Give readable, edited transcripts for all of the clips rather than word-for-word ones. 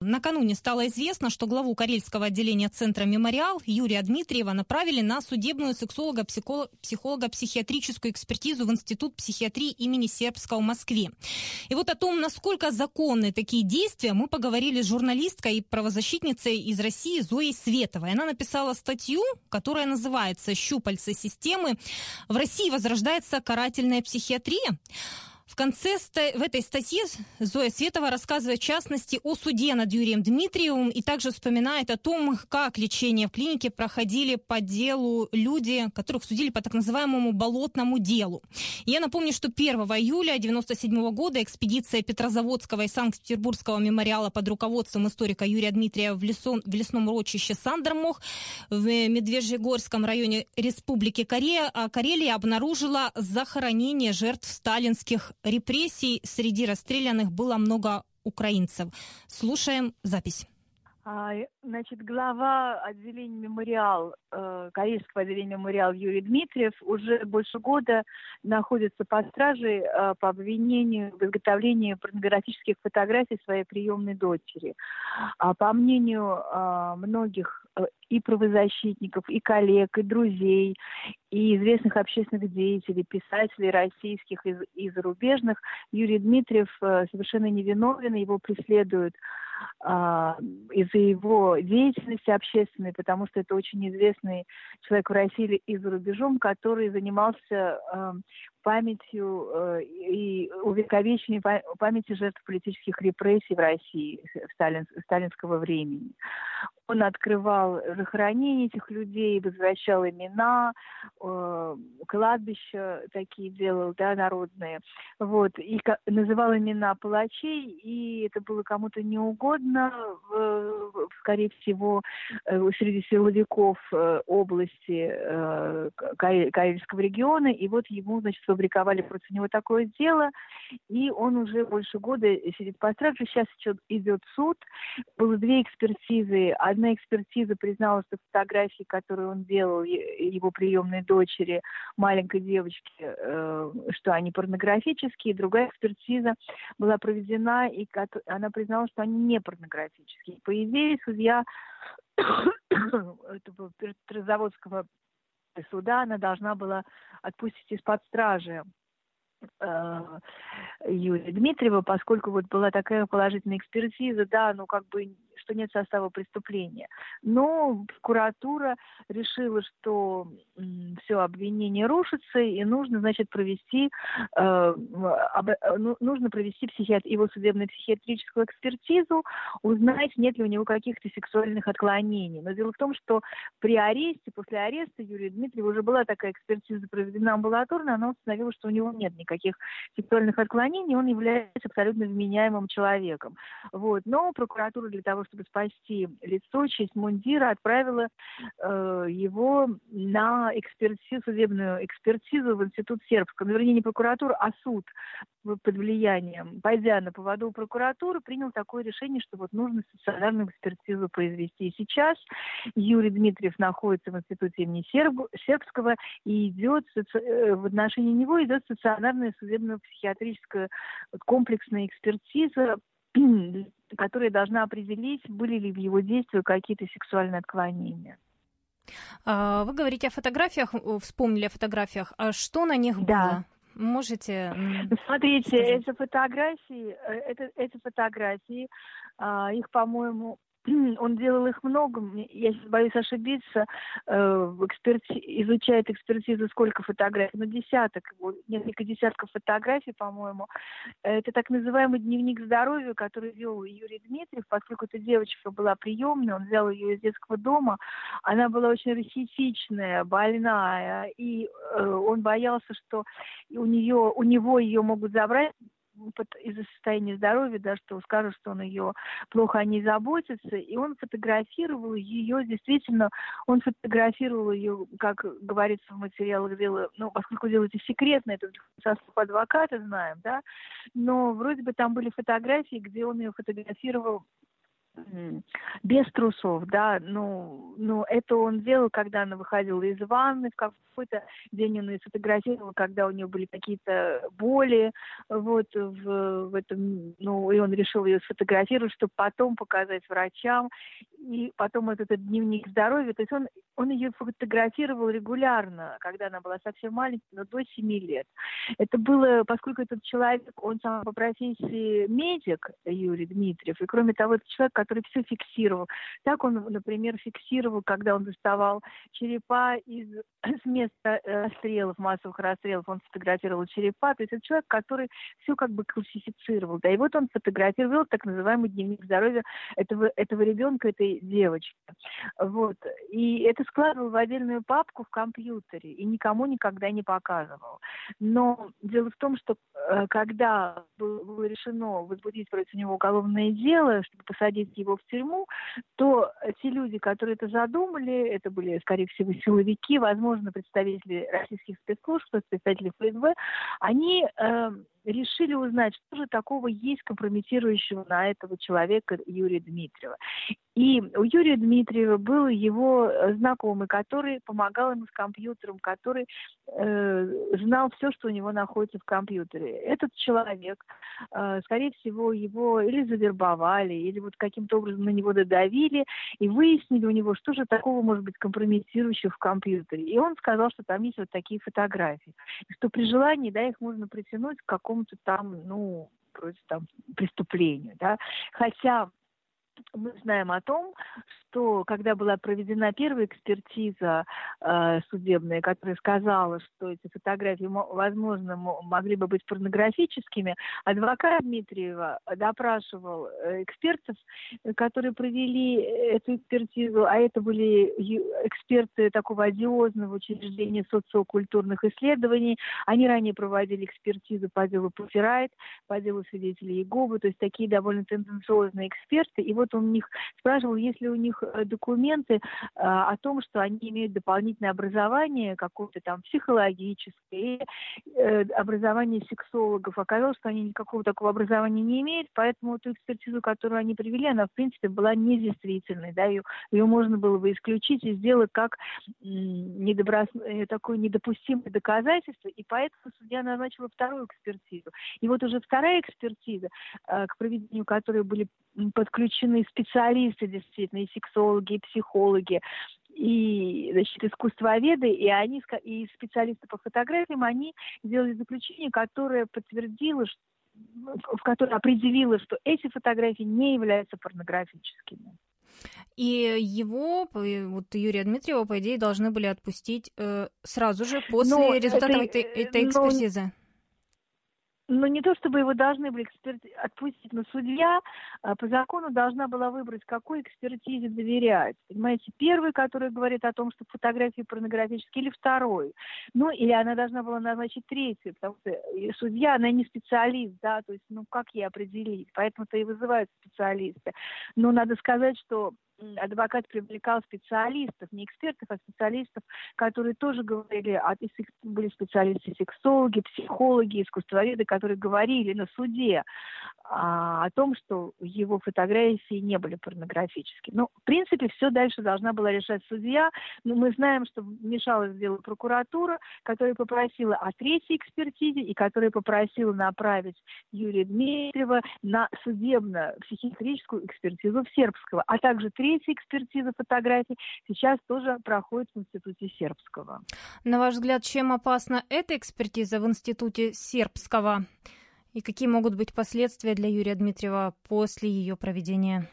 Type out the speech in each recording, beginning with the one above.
Накануне стало известно, что главу Карельского отделения Центра «Мемориал» Юрия Дмитриева направили на судебную сексолого-психиатрическую экспертизу в Институт психиатрии имени Сербского в Москве. И вот о том, насколько законны такие действия, мы поговорили с журналисткой и правозащитницей из России Зоей Световой. Она написала статью, которая называется «Щупальца системы. В России возрождается карательная психиатрия». В этой статье Зоя Светова рассказывает в частности о суде над Юрием Дмитриевым и также вспоминает о том, как лечение в клинике проходили по делу люди, которых судили по так называемому болотному делу. Я напомню, что 1 июля 1997 года экспедиция Петрозаводского и Санкт-Петербургского мемориала под руководством историка Юрия Дмитриева в лесном урочище Сандермох в Медвежьегорском районе Республики Карелия обнаружила захоронение жертв сталинских репрессий. Среди расстрелянных было много украинцев. Слушаем запись. Значит, глава отделения «Мемориал», Карельского отделения «Мемориал» Юрий Дмитриев уже больше года находится под стражей по обвинению в изготовлении порнографических фотографий своей приемной дочери. По мнению многих и правозащитников, и коллег, и друзей, и известных общественных деятелей, писателей российских и зарубежных, Юрий Дмитриев совершенно невиновен, его преследуют из-за его деятельности общественной, потому что это очень известный человек в России и за рубежом, который занимался памятью и увековечением памяти жертв политических репрессий в России сталинского времени. Он открывал захоронения этих людей, возвращал имена, кладбища такие делал, да, народные. Вот. И называл имена палачей, и это было кому-то неугодно, скорее всего, среди силовиков области Карельского региона. И вот ему, значит, сфабриковали против него такое дело, и он уже больше года сидит под стражей. Сейчас идет суд. Было две экспертизы. Одна экспертиза признала, что фотографии, которые он делал его приемной дочери, маленькой девочки, что они порнографические. Другая экспертиза была проведена, и она признала, что они не порнографические. По идее, судья этого Петрозаводского суда, она должна была отпустить из-под стражи Юрия Дмитриева, поскольку вот была такая положительная экспертиза, да, ну как бы, что нет состава преступления. Но прокуратура решила, что все, обвинение рушится, и нужно, значит, провести его судебную психиатрическую экспертизу, узнать, нет ли у него каких-то сексуальных отклонений. Но дело в том, что при аресте, после ареста Юрия Дмитриева уже была такая экспертиза проведена амбулаторно, она установила, что у него нет никаких сексуальных отклонений, он является абсолютно вменяемым человеком. Вот. Но прокуратура для того, чтобы спасти лицо, честь мундира, отправила его на судебную экспертизу в Институт Сербского. Ну, вернее, не прокуратура, а суд под влиянием, пойдя на поводу у прокуратуры, принял такое решение, что вот нужно стационарную экспертизу произвести. И сейчас Юрий Дмитриев находится в Институте имени Сербского, и идет в отношении него идет стационарная судебно-психиатрическая комплексная экспертиза, которая должна определить, были ли в его действиях какие-то сексуальные отклонения. Вы говорите о фотографиях, вспомнили о фотографиях. А что на них было? Можете Смотрите, сказать? эти фотографии, их, по-моему, он делал их много, я сейчас боюсь ошибиться, изучает экспертизу, сколько фотографий, несколько десятков фотографий, по-моему. Это так называемый дневник здоровья, который вел Юрий Дмитриев, поскольку эта девочка была приемной, он взял ее из детского дома, она была очень рахитичная, больная, и он боялся, что у него ее могут забрать из-за состояния здоровья, да, что скажут, что он ее плохо о ней заботится, и он фотографировал ее, действительно, как говорится в материалах дела, поскольку дело это секретно, это состав адвоката, знаем, да, но вроде бы там были фотографии, где он ее фотографировал без трусов, да, ну, это он делал, когда она выходила из ванны, в какой-то день он ее сфотографировал, когда у нее были какие-то боли, вот, в этом, ну, и он решил ее сфотографировать, чтобы потом показать врачам, и потом этот дневник здоровья, то есть он ее фотографировал регулярно, когда она была совсем маленькой, но до 7 лет. Это было, поскольку этот человек, он сам по профессии медик, Юрий Дмитриев, и кроме того, это человек, который все фиксировал. Так он, например, фиксировал, когда он доставал черепа с места расстрелов, массовых расстрелов, он фотографировал черепа. То есть это человек, который все как бы классифицировал. Да, и вот он фотографировал так называемый дневник здоровья этого ребенка, этой девочки. Вот. И это складывал в отдельную папку в компьютере и никому никогда не показывал. Но дело в том, что когда было решено возбудить против него уголовное дело, чтобы посадить его в тюрьму, то те люди, которые это задумали, это были, скорее всего, силовики, возможно, представители российских спецслужб, представители ФСБ, они решили узнать, что же такого есть компрометирующего на этого человека Юрия Дмитриева. И у Юрия Дмитриева был его знакомый, который помогал ему с компьютером, который знал все, что у него находится в компьютере. Этот человек, скорее всего, его или завербовали, или вот каким-то образом на него додавили, и выяснили у него, что же такого может быть компрометирующего в компьютере. И он сказал, что там есть вот такие фотографии. И что при желании, да, их можно притянуть к какому-то там, ну, вроде там преступлению, да. Хотя мы знаем о том, что когда была проведена первая экспертиза судебная, которая сказала, что эти фотографии, возможно, могли бы быть порнографическими, адвокат Дмитриева допрашивал экспертов, которые провели эту экспертизу, а это были эксперты такого одиозного учреждения социокультурных исследований. Они ранее проводили экспертизу по делу Пуфферайт, по делу свидетелей Иеговы, то есть такие довольно тенденциозные эксперты. И вот он у них спрашивал, есть ли у них документы о том, что они имеют дополнительное образование, какое-то там психологическое, образование сексологов. Оказалось, что они никакого такого образования не имеют, поэтому ту экспертизу, которую они привели, она, в принципе, была недействительной. Да, ее можно было бы исключить и сделать как такое недопустимое доказательство, и поэтому судья назначила вторую экспертизу. И вот уже вторая экспертиза, к проведению которой были подключены специалисты, действительно, и сексологи, и психологи, и, значит, искусствоведы, и специалисты по фотографиям, они сделали заключение, которое подтвердило, в которое определило, что эти фотографии не являются порнографическими. И его, вот Юрия Дмитриева, по идее, должны были отпустить сразу же после результатов этой экспертизы. Но не то, чтобы его должны были отпустить, но судья по закону должна была выбрать, какой экспертизе доверять. Понимаете, первый, который говорит о том, что фотографии порнографические, или второй. Ну, или она должна была назначить третью, потому что судья, она не специалист, да, то есть, ну, как ей определить? Поэтому-то и вызывают специалисты. Но надо сказать, что адвокат привлекал специалистов, не экспертов, а специалистов, которые тоже говорили, были специалисты-сексологи, психологи, искусствоведы, которые говорили на суде о том, что его фотографии не были порнографическими. Ну, в принципе, все дальше должна была решать судья, но мы знаем, что вмешалась в дело прокуратура, которая попросила о третьей экспертизе и которая попросила направить Юрия Дмитриева на судебно-психиатрическую экспертизу в Сербского, а также третья экспертиза фотографий сейчас тоже проходит в Институте Сербского. На ваш взгляд, чем опасна эта экспертиза в Институте Сербского? И какие могут быть последствия для Юрия Дмитриева после ее проведения?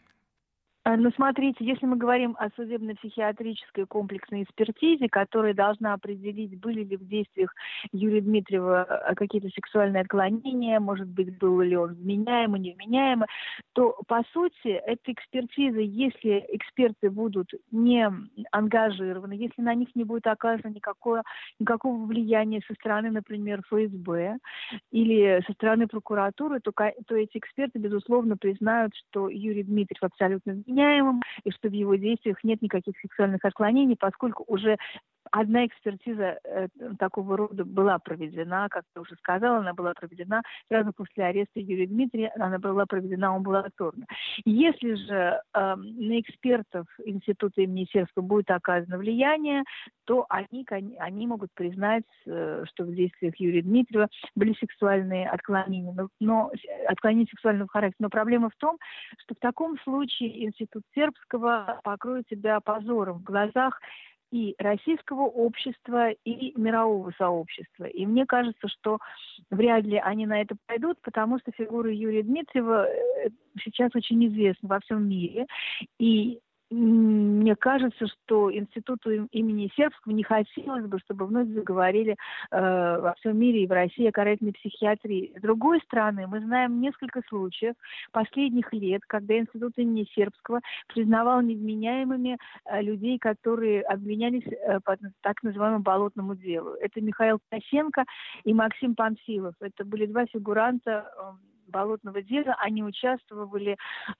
Ну, смотрите, если мы говорим о судебно-психиатрической комплексной экспертизе, которая должна определить, были ли в действиях Юрия Дмитриева какие-то сексуальные отклонения, может быть, был ли он вменяемый, невменяемый, то, по сути, эта экспертиза, если эксперты будут не ангажированы, если на них не будет оказано никакого влияния со стороны, например, ФСБ или со стороны прокуратуры, то эти эксперты, безусловно, признают, что Юрий Дмитриев абсолютно вменяемым, и что в его действиях нет никаких сексуальных отклонений, поскольку уже одна экспертиза такого рода была проведена, как я уже сказала, она была проведена сразу после ареста Юрия Дмитриева, она была проведена амбулаторно. Если же на экспертов Института имени Сербского будет оказано влияние, то они могут признать, что в действиях Юрия Дмитриева были сексуальные отклонения, но отклонения сексуального характера. Но проблема в том, что в таком случае Институт Сербского покроет себя позором в глазах и российского общества, и мирового сообщества. И мне кажется, что вряд ли они на это пойдут, потому что фигура Юрия Дмитриева сейчас очень известна во всем мире. И мне кажется, что Институту имени Сербского не хотелось бы, чтобы вновь заговорили во всем мире и в России о карательной психиатрии. С другой стороны, мы знаем несколько случаев последних лет, когда Институт имени Сербского признавал невменяемыми людей, которые обвинялись по так называемому болотному делу. Это Михаил Косенко и Максим Панфилов. Это были два фигуранта болотного дела. Они участвовали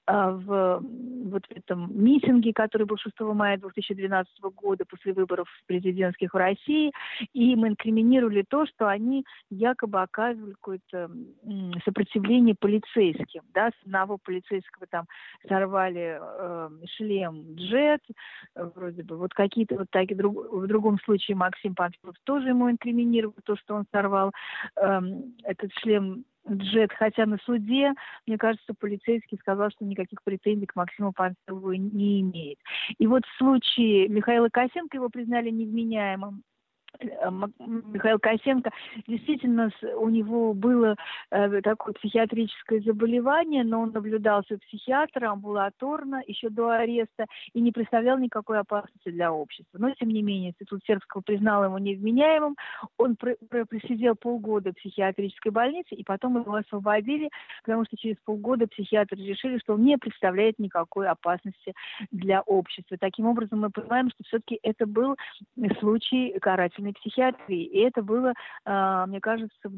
в вот этом митинге, который был 6 мая 2012 года после выборов президентских в России, и им инкриминировали то, что они якобы оказывали какое-то сопротивление полицейским. Да? С одного полицейского там сорвали шлем джет, вроде бы. Вот какие-то вот такие, в другом случае Максим Панфилов тоже ему инкриминировал то, что он сорвал этот шлем джет, хотя на суде, мне кажется, полицейский сказал, что никаких претензий к Максиму Панфилову не имеет. И вот в случае Михаила Косенко его признали невменяемым. Михаил Косенко, действительно, у него было такое психиатрическое заболевание, но он наблюдался у психиатра амбулаторно еще до ареста и не представлял никакой опасности для общества. Но, тем не менее, Институт Сербского признал его невменяемым. Он просидел полгода в психиатрической больнице, и потом его освободили, потому что через полгода психиатры решили, что он не представляет никакой опасности для общества. Таким образом, мы понимаем, что все-таки это был случай карательной психиатрии. И это было, мне кажется, в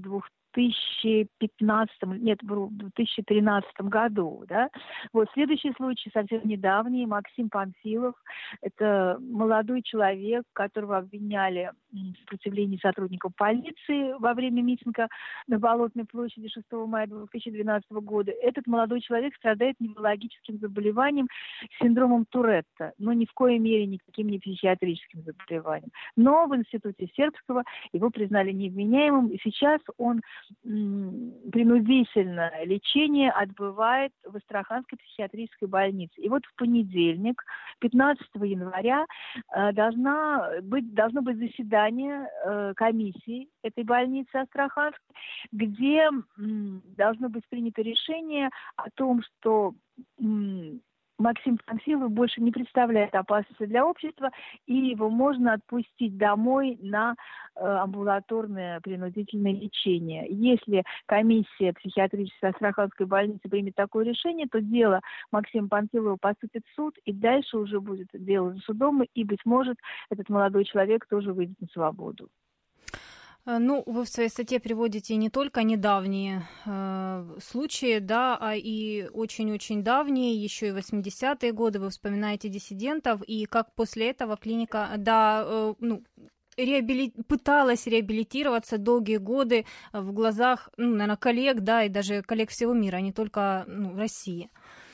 2013 году. Да? Вот следующий случай, совсем недавний, Максим Панфилов. Это молодой человек, которого обвиняли в сопротивлении сотрудников полиции во время митинга на Болотной площади 6 мая 2012 года. Этот молодой человек страдает неврологическим заболеванием, синдромом Туретта, но ни в коей мере никаким не психиатрическим заболеванием. Но в Институте Сербского его признали невменяемым, и сейчас он принудительное лечение отбывает в Астраханской психиатрической больнице. И вот в понедельник, 15 января, должно быть заседание комиссии этой больницы Астраханской, где должно быть принято решение о том, что Максим Панфилов больше не представляет опасности для общества, и его можно отпустить домой на амбулаторное принудительное лечение. Если комиссия психиатрической Астраханской больницы примет такое решение, то дело Максима Панфилова поступит в суд, и дальше уже будет дело за судом, и, быть может, этот молодой человек тоже выйдет на свободу. Ну, вы в своей статье приводите не только недавние случаи, да, а и очень-очень давние, еще и 80-е годы. Вы вспоминаете диссидентов, и как после этого клиника, да, пыталась реабилитироваться долгие годы в глазах, наверное, коллег, да, и даже коллег всего мира, а не только в России.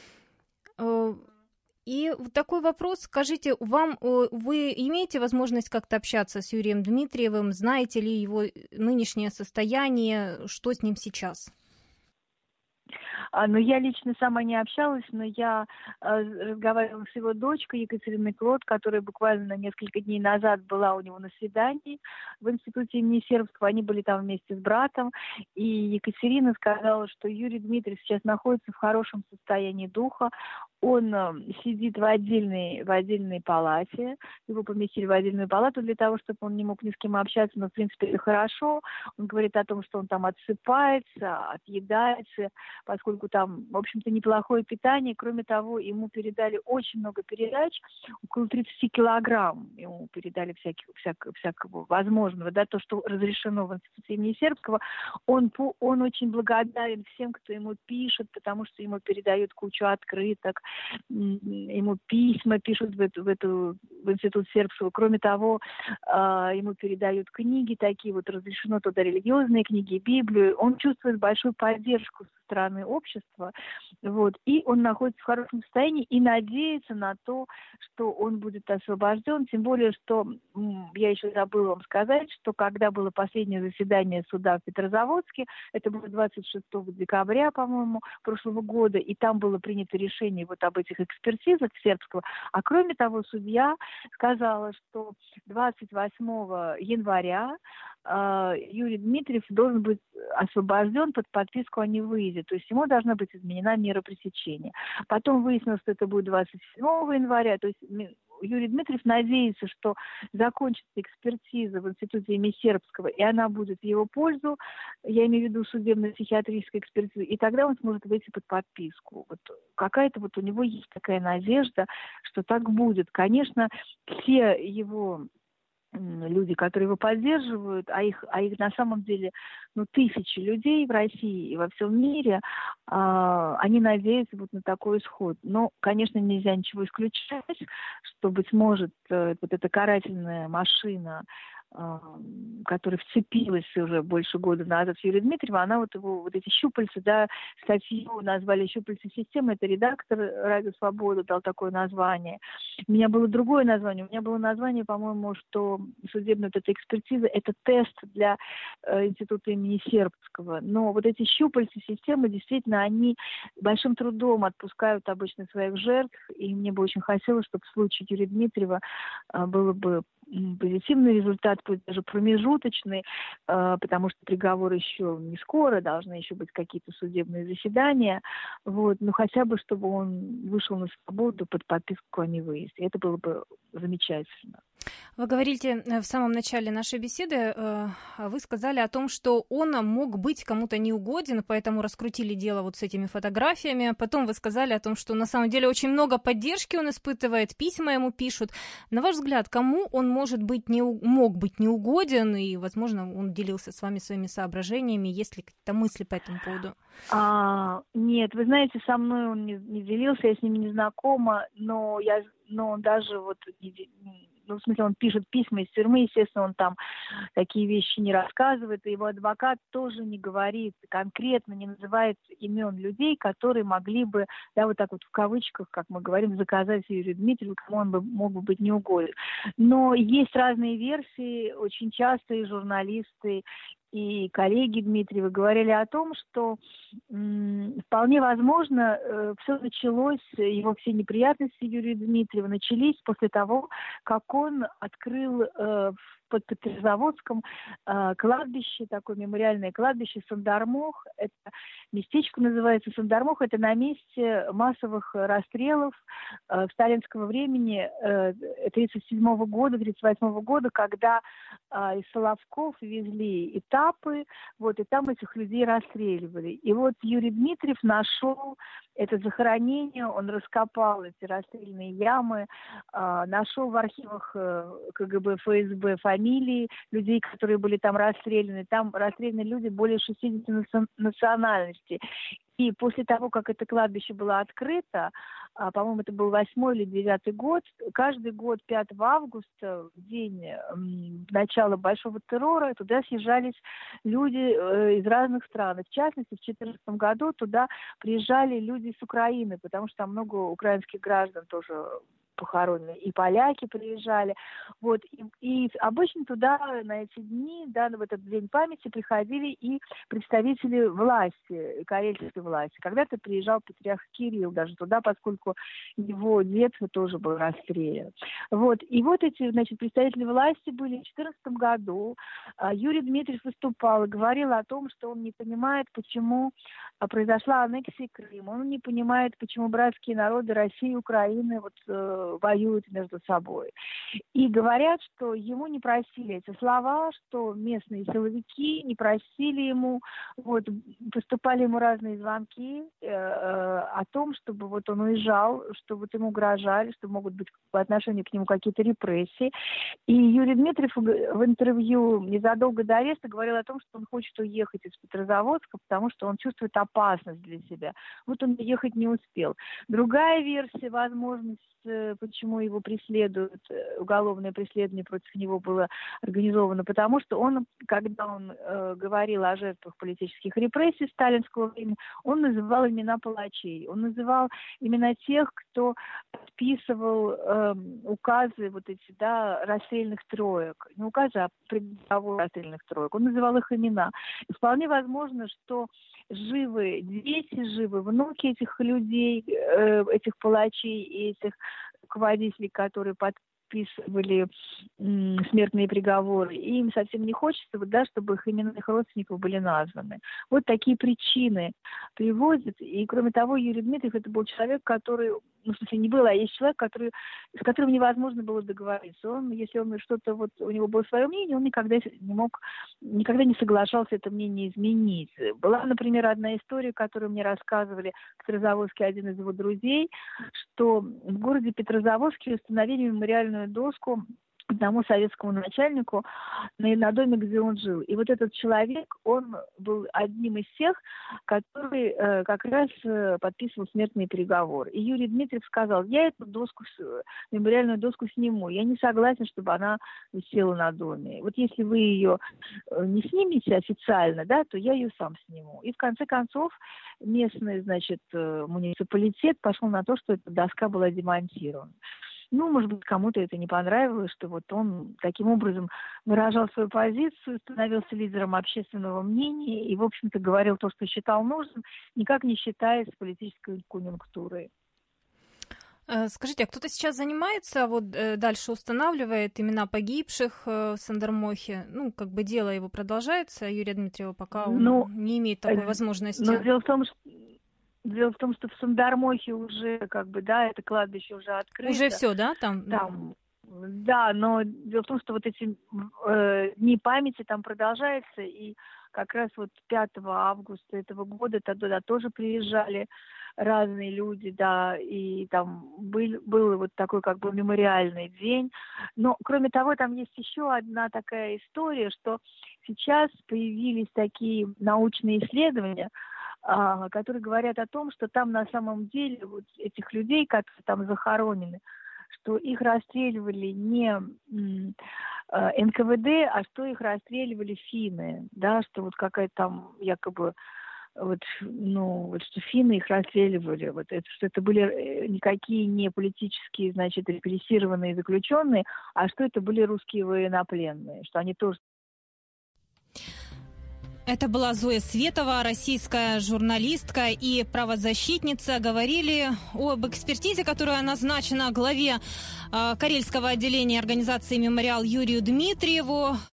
И такой вопрос, скажите, вы имеете возможность как-то общаться с Юрием Дмитриевым? Знаете ли его нынешнее состояние? Что с ним сейчас? Но я лично сама не общалась, но я разговаривала с его дочкой Екатериной Клод, которая буквально несколько дней назад была у него на свидании в Институте имени Сербского. Они были там вместе с братом, и Екатерина сказала, что Юрий Дмитриев сейчас находится в хорошем состоянии духа. Он сидит в отдельной палате, его поместили в отдельную палату для того, чтобы он не мог ни с кем общаться, но в принципе это хорошо. Он говорит о том, что он там отсыпается, отъедается, поскольку поскольку там, в общем-то, неплохое питание. Кроме того, ему передали очень много передач, около 30 килограмм ему передали всякого возможного, да, то, что разрешено в институте имени Сербского. Он очень благодарен всем, кто ему пишет, потому что ему передают кучу открыток, ему письма пишут в институт Сербского. Кроме того, ему передают книги такие, вот разрешено туда религиозные книги, Библию. Он чувствует большую поддержку со стороны общества, вот, и он находится в хорошем состоянии и надеется на то, что он будет освобожден, тем более, что я еще забыла вам сказать, что когда было последнее заседание суда в Петрозаводске, это было 26 декабря, по-моему, прошлого года, и там было принято решение вот об этих экспертизах Сербского, а кроме того, судья сказала, что 28 января Юрий Дмитриев должен быть освобожден под подписку о невыезде, то есть ему должна быть изменена мера пресечения. Потом выяснилось, что это будет 27 января, то есть Юрий Дмитриев надеется, что закончится экспертиза в институте имени Сербского, и она будет в его пользу, я имею в виду судебно-психиатрическую экспертизу, и тогда он сможет выйти под подписку. Вот какая-то вот у него есть такая надежда, что так будет. Конечно, все его люди, которые его поддерживают, а их на самом деле тысячи людей в России и во всем мире, они надеются вот на такой исход. Но, конечно, нельзя ничего исключать, что, быть может, вот эта карательная машина, которая вцепилась уже больше года назад в Юрия Дмитриева, она вот его, вот эти щупальца, да, статью назвали «Щупальца системы», это редактор «Радио Свобода» дал такое название. У меня было другое название, у меня было название, по-моему, что судебная вот эта экспертиза – это тест для института имени Сербского. Но вот эти щупальца системы, действительно, они большим трудом отпускают обычно своих жертв, и мне бы очень хотелось, чтобы в случае Юрия Дмитриева было бы позитивный результат, пусть даже промежуточный, потому что приговор еще не скоро, должны еще быть какие-то судебные заседания, вот, но хотя бы, чтобы он вышел на свободу под подписку о невыезде. Это было бы замечательно. Вы говорите в самом начале нашей беседы, вы сказали о том, что он мог быть кому-то неугоден, поэтому раскрутили дело вот с этими фотографиями. Потом вы сказали о том, что на самом деле очень много поддержки он испытывает, письма ему пишут. На ваш взгляд, кому он мог быть неугоден, и, возможно, он делился с вами своими соображениями? Есть ли какие-то мысли по этому поводу? Нет, вы знаете, со мной он не делился, я с ним не знакома, но он даже вот... в смысле, он пишет письма из тюрьмы, естественно, он там такие вещи не рассказывает, и его адвокат тоже не говорит конкретно, не называет имен людей, которые могли бы, да, вот так вот в кавычках, как мы говорим, заказать Юрию Дмитриеву, кому он мог бы быть неугоден. Но есть разные версии, очень часто и журналисты, и коллеги Дмитриева говорили о том, что вполне возможно, все началось, его все неприятности Юрия Дмитриева начались после того, как он открыл под Петрозаводском кладбище, такое мемориальное кладбище Сандармох. Это местечко называется Сандармох. Это на месте массовых расстрелов сталинского времени 1937 года, 1938 года, когда из Соловков везли этапы, вот, и там этих людей расстреливали. И вот Юрий Дмитриев нашел это захоронение, он раскопал эти расстрельные ямы, нашел в архивах КГБ, ФСБ фамилии людей, которые были там расстреляны. Там расстреляны люди более 60 национальностей. И после того, как это кладбище было открыто, по-моему, это был 8-й или 9-й год, каждый год 5 августа, в день начала Большого террора, туда съезжались люди из разных стран. В частности, в 2014 году туда приезжали люди с Украины, потому что там много украинских граждан тоже похоронены, и поляки приезжали. Вот. И обычно туда на эти дни, да, в этот день памяти приходили и представители власти, карельской власти. Когда-то приезжал патриарх Кирилл даже туда, поскольку его дед тоже был расстрелян. Вот. И вот эти, значит, представители власти были в 2014 году. Юрий Дмитриев выступал и говорил о том, что он не понимает, почему произошла аннексия Крыма. Он не понимает, почему братские народы России и Украины вот воюют между собой. И говорят, что ему не просили эти слова, что местные силовики не просили ему, поступали ему разные звонки о том, чтобы он уезжал, что ему угрожали, что могут быть по отношению к нему какие-то репрессии. И Юрий Дмитриев в интервью незадолго до ареста говорил о том, что он хочет уехать из Петрозаводска, потому что он чувствует опасность для себя. Он ехать не успел. Другая версия, возможность, почему его преследуют, уголовное преследование против него было организовано, потому что когда он говорил о жертвах политических репрессий сталинского времени, он называл имена палачей, он называл имена тех, кто подписывал указы расстрельных троек, не указы, а приговор расстрельных троек, он называл их имена. И вполне возможно, что живы дети, живы внуки этих людей, этих палачей и этих руководителей, которые подписывали смертные приговоры. И им совсем не хочется, чтобы их имена их родственников были названы. Вот такие причины приводят. И кроме того, Юрий Дмитриев это был человек, который, не был, а есть человек, с которым невозможно было договориться. Если у него было свое мнение, он никогда не соглашался это мнение изменить. Была, например, одна история, которую мне рассказывали в Петрозаводске один из его друзей, что в городе Петрозаводске установили мемориальную доску одному советскому начальнику на доме, где он жил. И этот человек, он был одним из тех, который как раз подписывал смертный приговор. И Юрий Дмитриев сказал: я эту мемориальную доску сниму. Я не согласен, чтобы она висела на доме. Если вы ее не снимете официально, то я ее сам сниму. И в конце концов местный, муниципалитет пошел на то, что эта доска была демонтирована. Может быть, кому-то это не понравилось, что он таким образом выражал свою позицию, становился лидером общественного мнения и, в общем-то, говорил то, что считал нужным, никак не считаясь с политической конъюнктурой. Скажите, а кто-то сейчас занимается, дальше устанавливает имена погибших в Сандермохе? Дело его продолжается, Юрия Дмитриева пока он не имеет такой возможности. Но Дело в том, что в Сандермохе уже, это кладбище уже открыто. Уже все, да, там? Да, но дело в том, что эти дни памяти там продолжаются, и как раз 5 августа этого года туда тоже приезжали разные люди, и там был такой мемориальный день. Но, кроме того, там есть еще одна такая история, что сейчас появились такие научные исследования, которые говорят о том, что там на самом деле этих людей, которые там захоронены, что их расстреливали не НКВД, а что их расстреливали финны, что какая-то там якобы что финны их расстреливали, что это были никакие не политические, репрессированные заключенные, а что это были русские военнопленные, что они тоже. Это была Зоя Светова, российская журналистка и правозащитница. Говорили об экспертизе, которая назначена главе Карельского отделения организации «Мемориал» Юрию Дмитриеву.